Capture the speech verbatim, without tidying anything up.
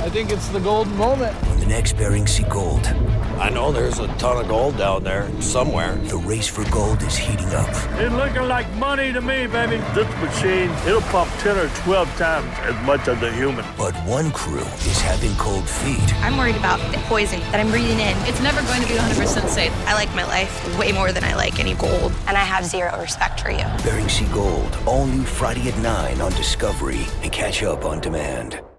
I think it's the golden moment. On the next Bering Sea Gold. I know there's a ton of gold down there somewhere. The race for gold is heating up. It's looking like money to me, baby. This machine, it'll pump ten or twelve times as much as a human. But one crew is having cold feet. I'm worried about the poison that I'm breathing in. It's never going to be one hundred percent safe. I like my life way more than I like any gold. And I have zero respect for you. Bering Sea Gold, all new Friday at nine on Discovery, and catch up on demand.